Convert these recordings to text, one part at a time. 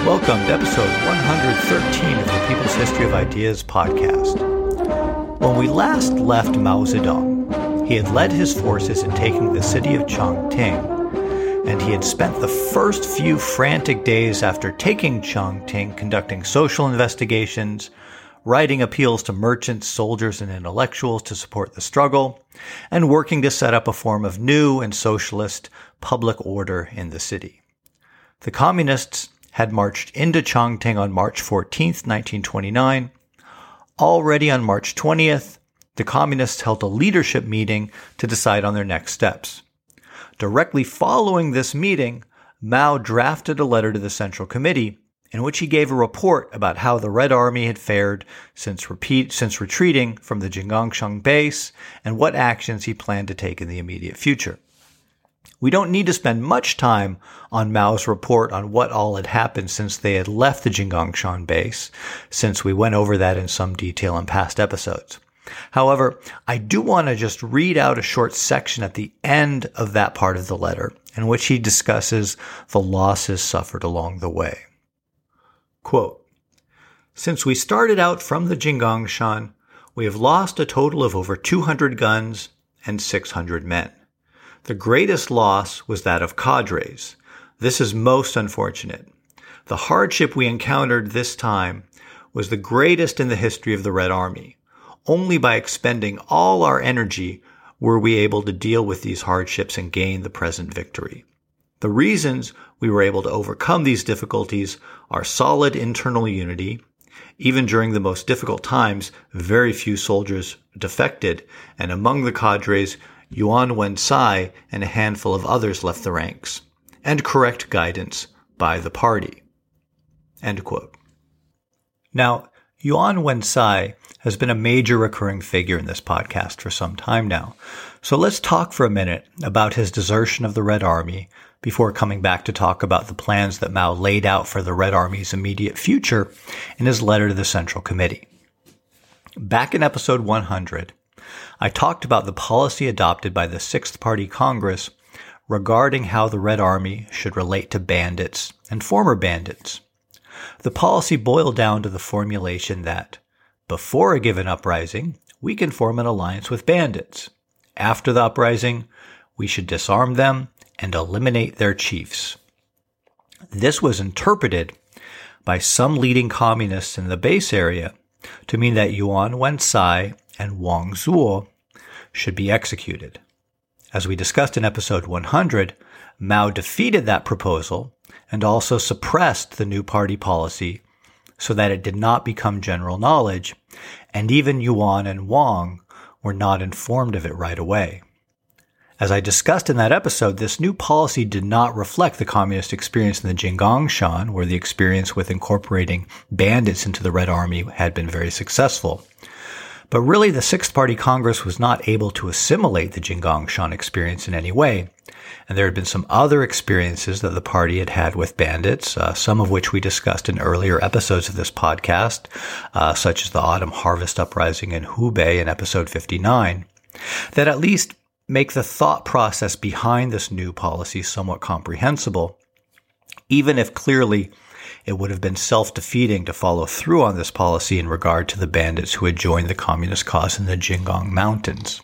Welcome to episode 113 of the People's History of Ideas podcast. When we last left Mao Zedong, he had led his forces in taking the city of Chongqing, and he had spent the first few frantic days after taking Chongqing conducting social investigations, writing appeals to merchants, soldiers, and intellectuals to support the struggle, and working to set up a form of new and socialist public order in the city. The communists had marched into Chongqing on March 14th, 1929. Already on March 20th, the communists held a leadership meeting to decide on their next steps. Directly following this meeting, Mao drafted a letter to the Central Committee in which he gave a report about how the Red Army had fared since retreating from the Jinggangshan base and what actions he planned to take in the immediate future. We don't need to spend much time on Mao's report on what all had happened since they had left the Jinggangshan base, since we went over that in some detail in past episodes. However, I do want to just read out a short section at the end of that part of the letter in which he discusses the losses suffered along the way. Quote, "Since we started out from the Jinggangshan, we have lost a total of over 200 guns and 600 men. The greatest loss was that of cadres. This is most unfortunate. The hardship we encountered this time was the greatest in the history of the Red Army. Only by expending all our energy were we able to deal with these hardships and gain the present victory. The reasons we were able to overcome these difficulties are solid internal unity. Even during the most difficult times, very few soldiers defected, and among the cadres, Yuan Wensai and a handful of others left the ranks, and correct guidance by the party." End quote. Now, Yuan Wensai has been a major recurring figure in this podcast for some time now, so let's talk for a minute about his desertion of the Red Army before coming back to talk about the plans that Mao laid out for the Red Army's immediate future in his letter to the Central Committee. Back in episode 100, I talked about the policy adopted by the Sixth Party Congress regarding how the Red Army should relate to bandits and former bandits. The policy boiled down to the formulation that, before a given uprising, we can form an alliance with bandits. After the uprising, we should disarm them and eliminate their chiefs. This was interpreted by some leading communists in the base area to mean that Yuan Wensai and Wang Zuo should be executed. As we discussed in episode 100, Mao defeated that proposal and also suppressed the new party policy so that it did not become general knowledge, and even Yuan and Wang were not informed of it right away. As I discussed in that episode, this new policy did not reflect the communist experience in the Jinggangshan, where the experience with incorporating bandits into the Red Army had been very successful. But really, the Sixth Party Congress was not able to assimilate the Jinggangshan experience in any way. And there had been some other experiences that the party had had with bandits, some of which we discussed in earlier episodes of this podcast, such as the Autumn Harvest Uprising in Hubei in episode 59, that at least make the thought process behind this new policy somewhat comprehensible, even if clearly it would have been self-defeating to follow through on this policy in regard to the bandits who had joined the communist cause in the Jinggang Mountains.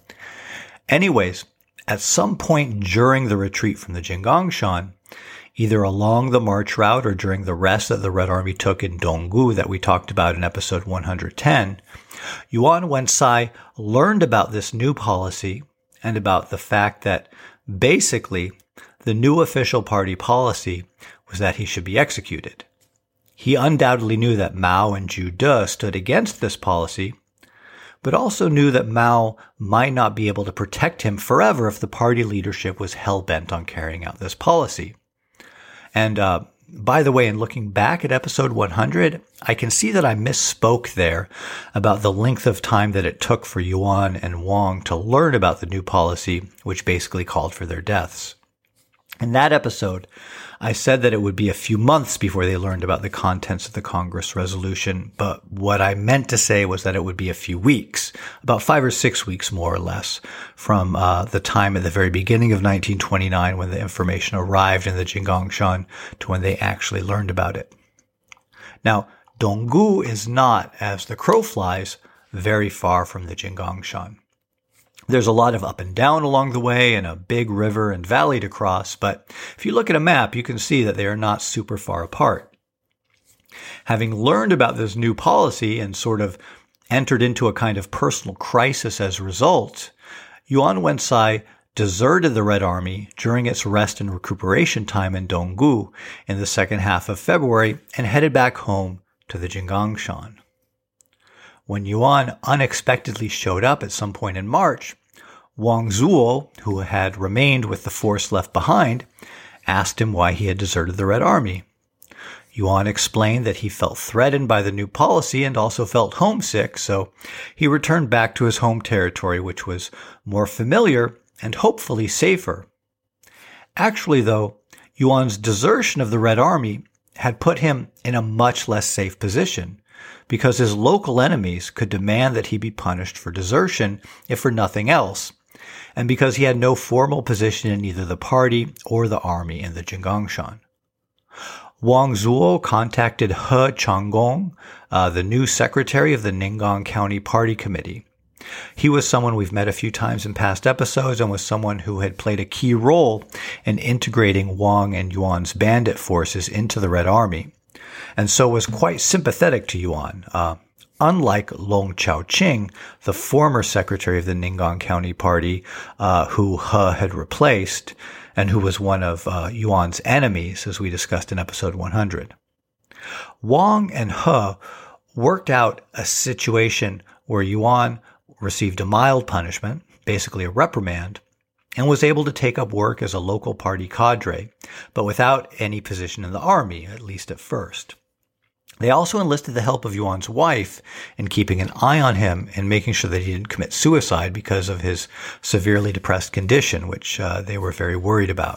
Anyways, at some point during the retreat from the Jinggangshan, either along the march route or during the rest that the Red Army took in Donggu that we talked about in episode 110, Yuan Wensai learned about this new policy and about the fact that basically the new official party policy was that he should be executed. He undoubtedly knew that Mao and Zhu De stood against this policy, but also knew that Mao might not be able to protect him forever if the party leadership was hell-bent on carrying out this policy. And by the way, in looking back at episode 100, I can see that I misspoke there about the length of time that it took for Yuan and Wang to learn about the new policy, which basically called for their deaths. In that episode, I said that it would be a few months before they learned about the contents of the Congress resolution, but what I meant to say was that it would be a few weeks, about 5 or 6 weeks more or less, from the time at the very beginning of 1929 when the information arrived in the Jinggangshan to when they actually learned about it. Now, Donggu is not, as the crow flies, very far from the Jinggangshan. There's a lot of up and down along the way and a big river and valley to cross, but if you look at a map, you can see that they are not super far apart. Having learned about this new policy and sort of entered into a kind of personal crisis as a result, Yuan Wensai deserted the Red Army during its rest and recuperation time in Donggu in the second half of February and headed back home to the Jinggangshan. When Yuan unexpectedly showed up at some point in March, Wang Zuo, who had remained with the force left behind, asked him why he had deserted the Red Army. Yuan explained that he felt threatened by the new policy and also felt homesick, so he returned back to his home territory, which was more familiar and hopefully safer. Actually, though, Yuan's desertion of the Red Army had put him in a much less safe position, because his local enemies could demand that he be punished for desertion, if for nothing else, and because he had no formal position in either the party or the army in the Jinggangshan. Wang Zuo contacted He Changgong, the new secretary of the Ninggang County Party Committee. He was someone we've met a few times in past episodes and was someone who had played a key role in integrating Wang and Yuan's bandit forces into the Red Army, and so was quite sympathetic to Yuan. Unlike Long Chaoqing, the former secretary of the Ninggang County Party, who He had replaced, and who was one of Yuan's enemies, as we discussed in episode 100. Wang and He worked out a situation where Yuan received a mild punishment, basically a reprimand, and was able to take up work as a local party cadre, but without any position in the army, at least at first. They also enlisted the help of Yuan's wife in keeping an eye on him and making sure that he didn't commit suicide because of his severely depressed condition, which they were very worried about.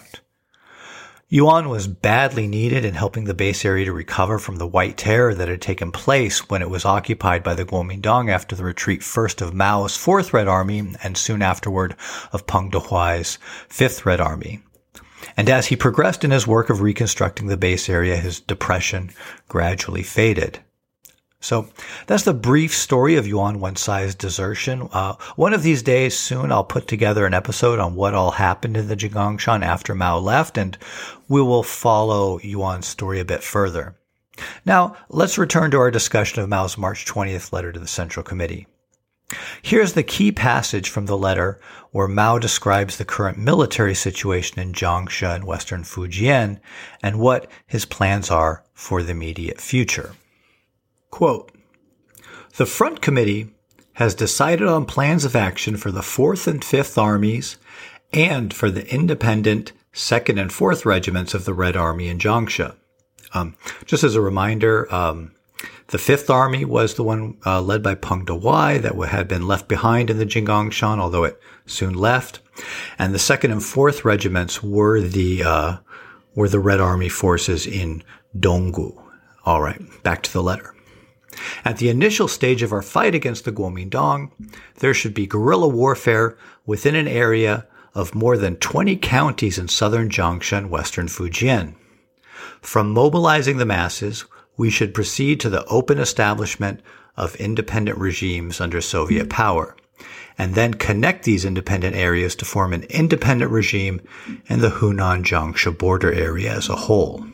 Yuan was badly needed in helping the base area to recover from the White Terror that had taken place when it was occupied by the Kuomintang after the retreat first of Mao's 4th Red Army and soon afterward of Peng Dehuai's 5th Red Army. And as he progressed in his work of reconstructing the base area, his depression gradually faded. So that's the brief story of Yuan Wensai's desertion. One of these days soon I'll put together an episode on what all happened in the Jinggangshan after Mao left, and we will follow Yuan's story a bit further. Now, let's return to our discussion of Mao's March 20th letter to the Central Committee. Here's the key passage from the letter where Mao describes the current military situation in Jiangxia and western Fujian and what his plans are for the immediate future. Quote, "The Front Committee has decided on plans of action for the 4th and 5th Armies and for the independent 2nd and 4th Regiments of the Red Army in Jiangxia." Just as a reminder, the 5th Army was the one led by Peng Dehuai that had been left behind in the Jinggangshan, although it soon left. And the 2nd and 4th Regiments were the Red Army forces in Donggu. All right, back to the letter. At the initial stage of our fight against the Kuomintang, there should be guerrilla warfare within an area of more than 20 counties in southern Jiangxia and western Fujian. From mobilizing the masses, we should proceed to the open establishment of independent regimes under Soviet power, and then connect these independent areas to form an independent regime in the Hunan-Jiangxia border area as a whole.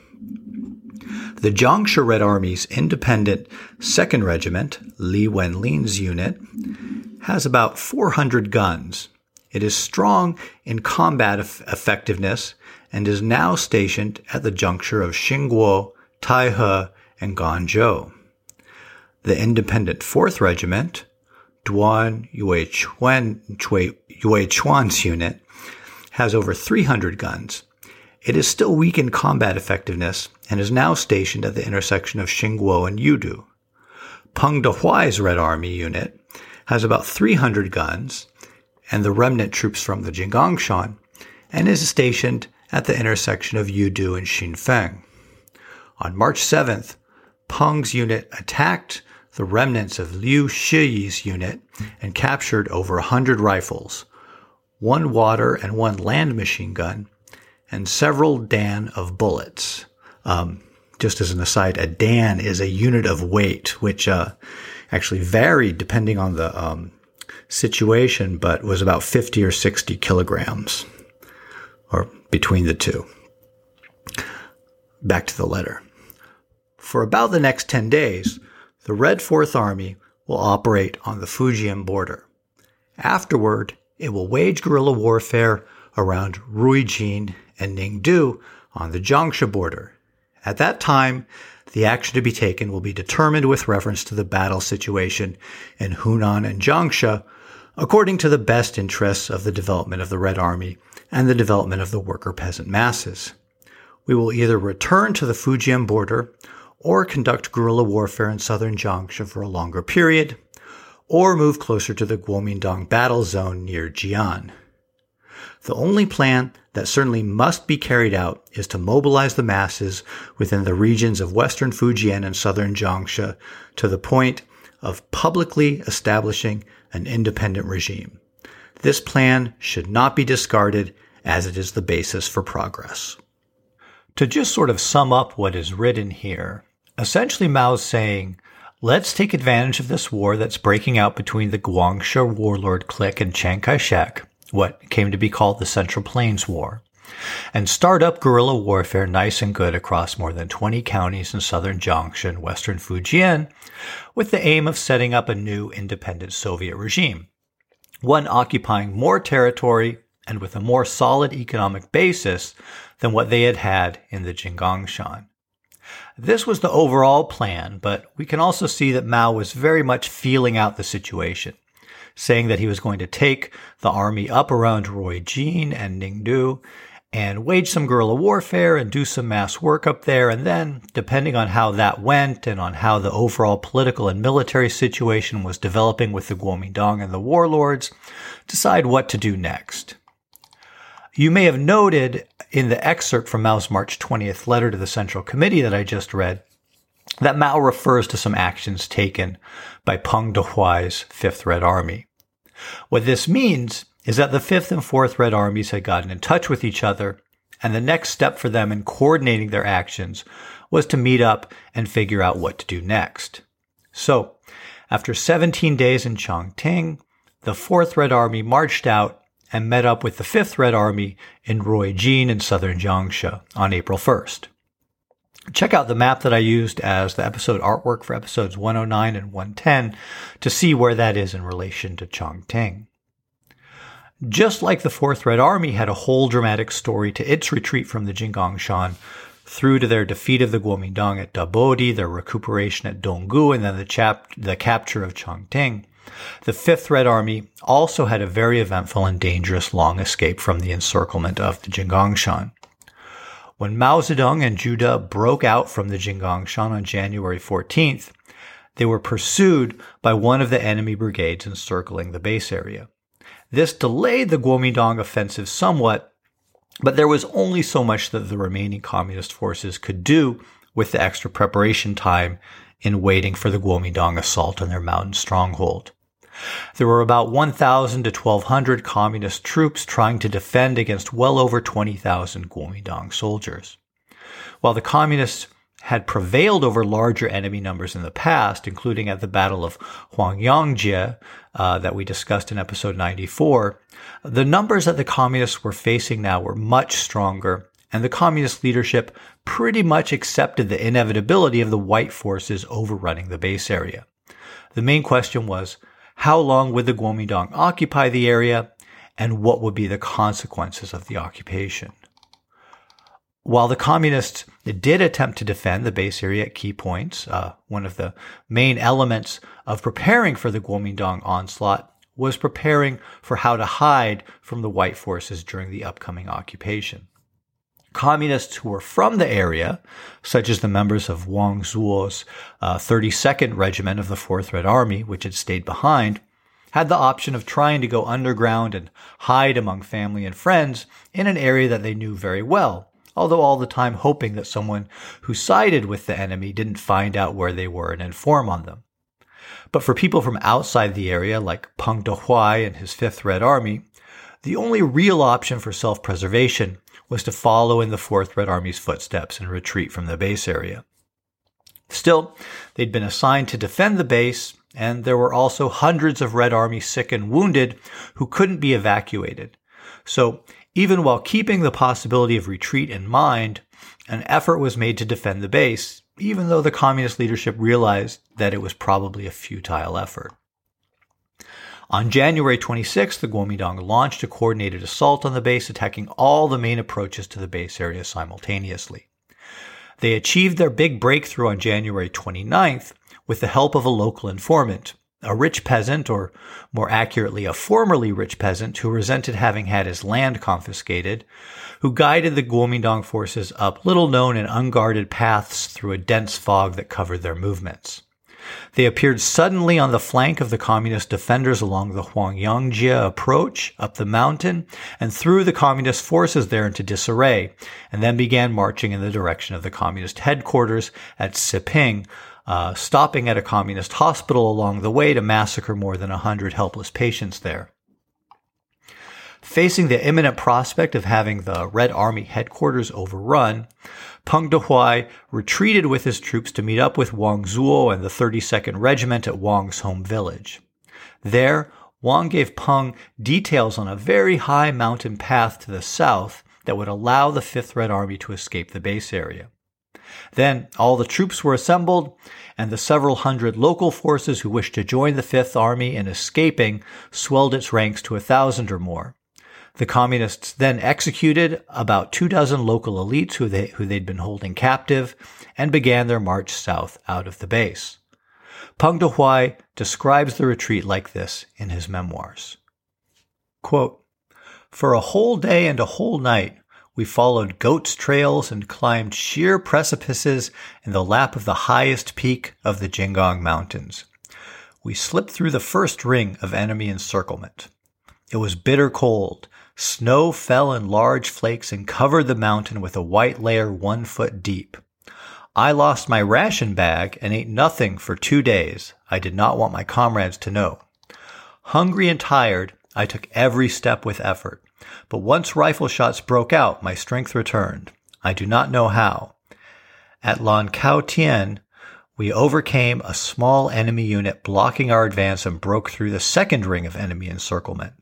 The Jiangxia Red Army's independent 2nd Regiment, Li Wenlin's unit, has about 400 guns. It is strong in combat effectiveness and is now stationed at the juncture of Xingguo, Taihe, and Ganzhou. The independent 4th Regiment, Duan Yuechuan's unit, has over 300 guns. It is still weak in combat effectiveness and is now stationed at the intersection of Xingguo and Yudu. Peng Dehuai's Red Army unit has about 300 guns and the remnant troops from the Jinggangshan and is stationed at the intersection of Yudu and Xinfeng. On March 7th, Peng's unit attacked the remnants of Liu Shiyi's unit and captured over 100 rifles, 1 water and 1 land machine gun, and several Dan of bullets. Just as an aside, a Dan is a unit of weight, which actually varied depending on the situation, but was about 50 or 60 kilograms, or between the two. Back to the letter. For about the next 10 days, the Red Fourth Army will operate on the Fujian border. Afterward, it will wage guerrilla warfare around Ruijin and Ningdu on the Jiangxia border. At that time, the action to be taken will be determined with reference to the battle situation in Hunan and Jiangxia, according to the best interests of the development of the Red Army and the development of the worker-peasant masses. We will either return to the Fujian border or conduct guerrilla warfare in southern Jiangxia for a longer period, or move closer to the Guomindang battle zone near Jian. The only plan that certainly must be carried out is to mobilize the masses within the regions of western Fujian and southern Jiangxia to the point of publicly establishing an independent regime. This plan should not be discarded as it is the basis for progress. To just sort of sum up what is written here, essentially Mao's saying, let's take advantage of this war that's breaking out between the Guangxia warlord clique and Chiang Kai-shek, what came to be called the Central Plains War, and start up guerrilla warfare nice and good across more than 20 counties in southern Jiangxia and western Fujian, with the aim of setting up a new independent Soviet regime, one occupying more territory and with a more solid economic basis than what they had had in the Jinggangshan. This was the overall plan, but we can also see that Mao was very much feeling out the situation, saying that he was going to take the army up around Ruijin and Ningdu and wage some guerrilla warfare and do some mass work up there, and then, depending on how that went and on how the overall political and military situation was developing with the Guomindang and the warlords, decide what to do next. You may have noted in the excerpt from Mao's March 20th letter to the Central Committee that I just read that Mao refers to some actions taken by Peng Dehuai's Fifth Red Army. What this means is that the Fifth and Fourth Red Armies had gotten in touch with each other, and the next step for them in coordinating their actions was to meet up and figure out what to do next. So, after 17 days in Chongqing, the Fourth Red Army marched out and met up with the Fifth Red Army in Ruijin in southern Jiangxia on April 1st. Check out the map that I used as the episode artwork for episodes 109 and 110 to see where that is in relation to Chongqing. Just like the Fourth Red Army had a whole dramatic story to its retreat from the Jinggangshan, through to their defeat of the Guomindang at Dabodi, their recuperation at Donggu, and then the capture of Chongqing, the Fifth Red Army also had a very eventful and dangerous long escape from the encirclement of the Jinggangshan. When Mao Zedong and Zhu De broke out from the Jinggangshan on January 14th, they were pursued by one of the enemy brigades encircling the base area. This delayed the Guomindang offensive somewhat, but there was only so much that the remaining communist forces could do with the extra preparation time in waiting for the Guomindang assault on their mountain stronghold. There were about 1,000 to 1,200 communist troops trying to defend against well over 20,000 Guomindang soldiers. While the communists had prevailed over larger enemy numbers in the past, including at the Battle of Huangyangjie that we discussed in episode 94, the numbers that the communists were facing now were much stronger, and the communist leadership pretty much accepted the inevitability of the white forces overrunning the base area. The main question was, how long would the Guomindang occupy the area, and what would be the consequences of the occupation? While the communists did attempt to defend the base area at key points, one of the main elements of preparing for the Guomindang onslaught was preparing for how to hide from the white forces during the upcoming occupation. Communists who were from the area, such as the members of Wang Zuo's 32nd Regiment of the Fourth Red Army, which had stayed behind, had the option of trying to go underground and hide among family and friends in an area that they knew very well, although all the time hoping that someone who sided with the enemy didn't find out where they were and inform on them. But for people from outside the area, like Peng Dehuai and his 5th Red Army, the only real option for self-preservation was to follow in the 4th Red Army's footsteps and retreat from the base area. Still, they'd been assigned to defend the base, and there were also hundreds of Red Army sick and wounded who couldn't be evacuated. So, even while keeping the possibility of retreat in mind, an effort was made to defend the base, even though the communist leadership realized that it was probably a futile effort. On January 26th, the Guomindang launched a coordinated assault on the base, attacking all the main approaches to the base area simultaneously. They achieved their big breakthrough on January 29th with the help of a local informant, a rich peasant, or more accurately, a formerly rich peasant who resented having had his land confiscated, who guided the Guomindang forces up little-known and unguarded paths through a dense fog that covered their movements. They appeared suddenly on the flank of the communist defenders along the Huangyangjie approach up the mountain and threw the communist forces there into disarray, and then began marching in the direction of the communist headquarters at Siping, stopping at a communist hospital along the way to massacre more than 100 helpless patients there. Facing the imminent prospect of having the Red Army headquarters overrun, Peng Dehuai retreated with his troops to meet up with Wang Zuo and the 32nd Regiment at Wang's home village. There, Wang gave Peng details on a very high mountain path to the south that would allow the 5th Red Army to escape the base area. Then all the troops were assembled, and the several hundred local forces who wished to join the 5th Army in escaping swelled its ranks to 1,000 or more. The communists then executed about 24 local elites who they'd been holding captive and began their march south out of the base. Peng Dehuai describes the retreat like this in his memoirs. Quote, "For a whole day and a whole night, we followed goats' trails and climbed sheer precipices in the lap of the highest peak of the Jinggang Mountains. We slipped through the first ring of enemy encirclement. It was bitter cold. Snow fell in large flakes and covered the mountain with a white layer 1 foot deep. I lost my ration bag and ate nothing for 2 days. I did not want my comrades to know. Hungry and tired, I took every step with effort. But once rifle shots broke out, my strength returned. I do not know how. At Lan Cao Tien, we overcame a small enemy unit blocking our advance and broke through the second ring of enemy encirclement.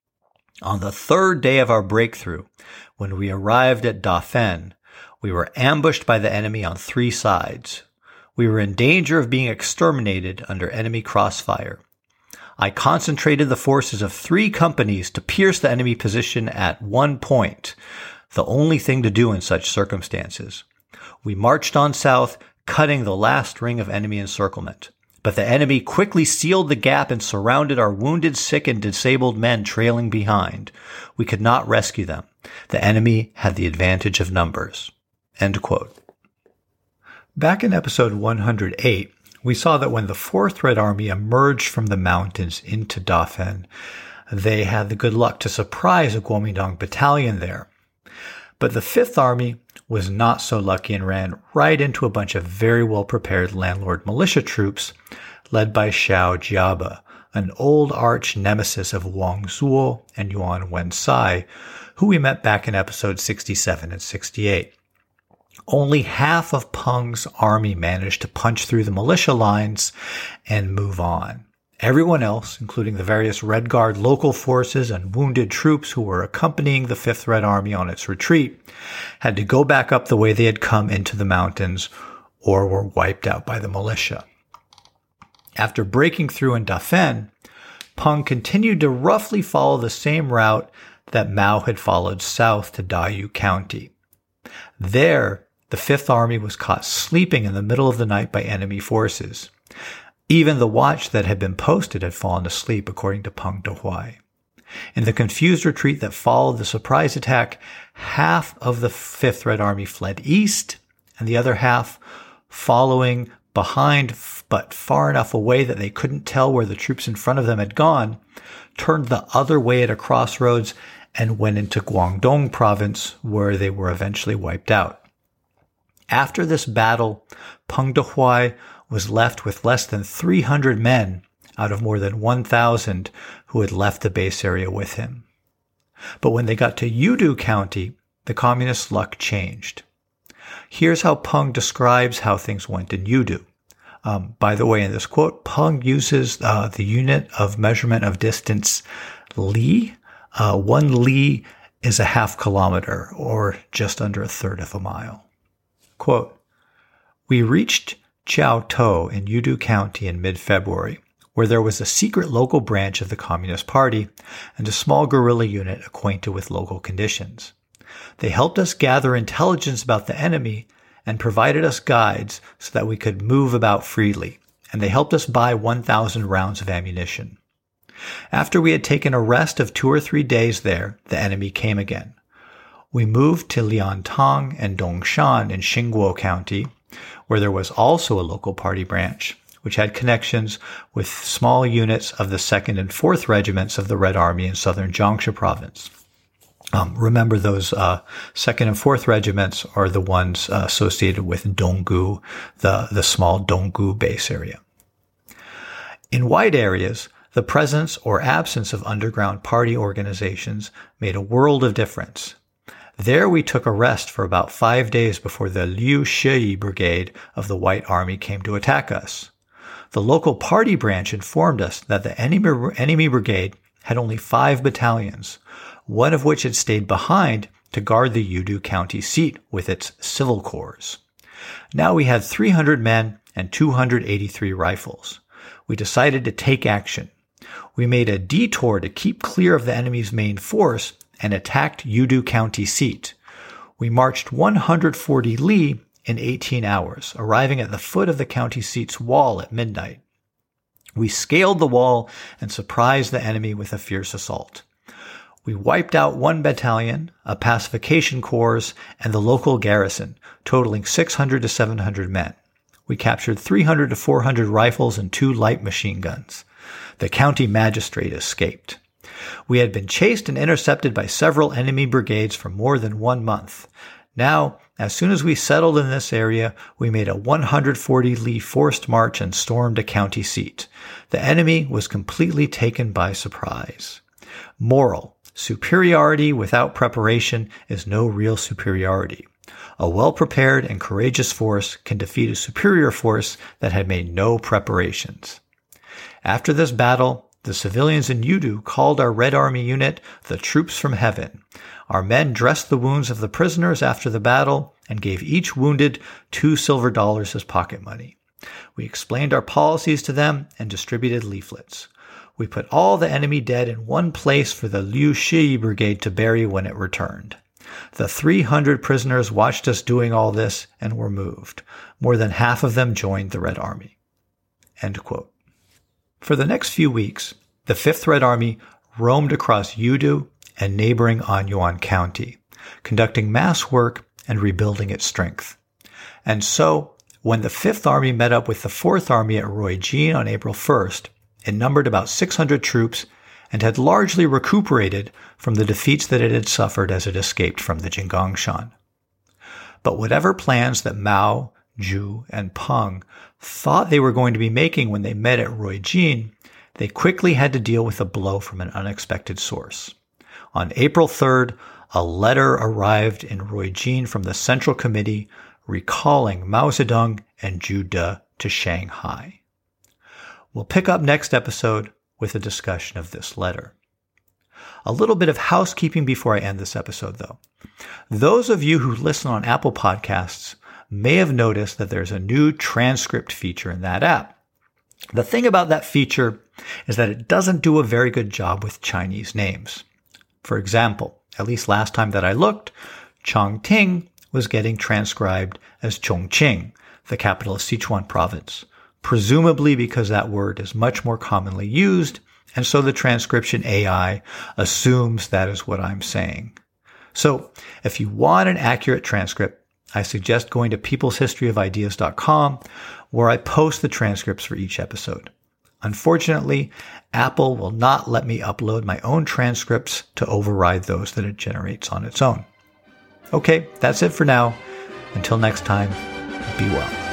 On the 3rd day of our breakthrough, when we arrived at Dafen, we were ambushed by the enemy on 3 sides. We were in danger of being exterminated under enemy crossfire. I concentrated the forces of 3 companies to pierce the enemy position at one point, the only thing to do in such circumstances. We marched on south, cutting the last ring of enemy encirclement. But the enemy quickly sealed the gap and surrounded our wounded, sick, and disabled men trailing behind. We could not rescue them. The enemy had the advantage of numbers." End quote. Back in episode 108, we saw that when the 4th Red Army emerged from the mountains into Dafen, they had the good luck to surprise a Guomindang battalion there. But the 5th Army was not so lucky and ran right into a bunch of very well-prepared landlord militia troops led by Xiao Jiaba, an old arch nemesis of Wang Zuo and Yuan Wensai, who we met back in episodes 67 and 68. Only half of Peng's army managed to punch through the militia lines and move on. Everyone else, including the various Red Guard local forces and wounded troops who were accompanying the 5th Red Army on its retreat, had to go back up the way they had come into the mountains or were wiped out by the militia. After breaking through in Dafen, Peng continued to roughly follow the same route that Mao had followed south to Dayu County. There, the 5th Army was caught sleeping in the middle of the night by enemy forces. Even the watch that had been posted had fallen asleep, according to Peng Dehuai. In the confused retreat that followed the surprise attack, half of the 5th Red Army fled east, and the other half, following behind but far enough away that they couldn't tell where the troops in front of them had gone, turned the other way at a crossroads and went into Guangdong province, where they were eventually wiped out. After this battle, Peng Dehuai was left with less than 300 men out of more than 1,000 who had left the base area with him. But when they got to Yudu County, the communist luck changed. Here's how Peng describes how things went in Yudu. By the way, in this quote, Peng uses the unit of measurement of distance li. 1 li is a half kilometer, or just under a third of a mile. Quote, "We reached Jiaotou in Yudu County in mid-February, where there was a secret local branch of the Communist Party and a small guerrilla unit acquainted with local conditions. They helped us gather intelligence about the enemy and provided us guides so that we could move about freely, and they helped us buy 1,000 rounds of ammunition. After we had taken a rest of 2 or 3 days there, the enemy came again. We moved to Liantang and Dongshan in Xingguo County, where there was also a local party branch, which had connections with small units of the 2nd and 4th Regiments of the Red Army in southern Jiangsu province. Remember, those 2nd and 4th Regiments are the ones associated with Donggu, the small Donggu base area. In wide areas, the presence or absence of underground party organizations made a world of difference. There we took a rest for about 5 days before the Liu Shiyi Brigade of the White Army came to attack us. The local party branch informed us that the enemy brigade had only 5 battalions, one of which had stayed behind to guard the Yudu County seat with its civil corps. Now we had 300 men and 283 rifles. We decided to take action. We made a detour to keep clear of the enemy's main force and attacked Yudu County seat. We marched 140 li in 18 hours, arriving at the foot of the county seat's wall at midnight. We scaled the wall and surprised the enemy with a fierce assault. We wiped out 1 battalion, a pacification corps, and the local garrison, totaling 600 to 700 men. We captured 300 to 400 rifles and 2 light machine guns. The county magistrate escaped. We had been chased and intercepted by several enemy brigades for more than 1 month. Now, as soon as we settled in this area, we made a 140 li forced march and stormed a county seat. The enemy was completely taken by surprise. Moral: superiority without preparation is no real superiority. A well-prepared and courageous force can defeat a superior force that had made no preparations. After this battle, the civilians in Yudu called our Red Army unit the troops from heaven. Our men dressed the wounds of the prisoners after the battle and gave each wounded $2 silver as pocket money. We explained our policies to them and distributed leaflets. We put all the enemy dead in one place for the Liu Shiyi Brigade to bury when it returned. The 300 prisoners watched us doing all this and were moved. More than half of them joined the Red Army." End quote. For the next few weeks, the 5th Red Army roamed across Yudu and neighboring Anyuan County, conducting mass work and rebuilding its strength. And so, when the 5th Army met up with the 4th Army at Ruijin on April 1st, it numbered about 600 troops and had largely recuperated from the defeats that it had suffered as it escaped from the Jinggangshan. But whatever plans that Mao, Zhu, and Peng thought they were going to be making when they met at Ruijin, they quickly had to deal with a blow from an unexpected source. On April 3rd, a letter arrived in Ruijin from the Central Committee recalling Mao Zedong and Zhu De to Shanghai. We'll pick up next episode with a discussion of this letter. A little bit of housekeeping before I end this episode, though. Those of you who listen on Apple Podcasts may have noticed that there's a new transcript feature in that app. The thing about that feature is that it doesn't do a very good job with Chinese names. For example, at least last time that I looked, Chongqing was getting transcribed as Chongqing, the capital of Sichuan province, presumably because that word is much more commonly used, and so the transcription AI assumes that is what I'm saying. So, if you want an accurate transcript, I suggest going to peopleshistoryofideas.com, where I post the transcripts for each episode. Unfortunately, Apple will not let me upload my own transcripts to override those that it generates on its own. Okay, that's it for now. Until next time, be well.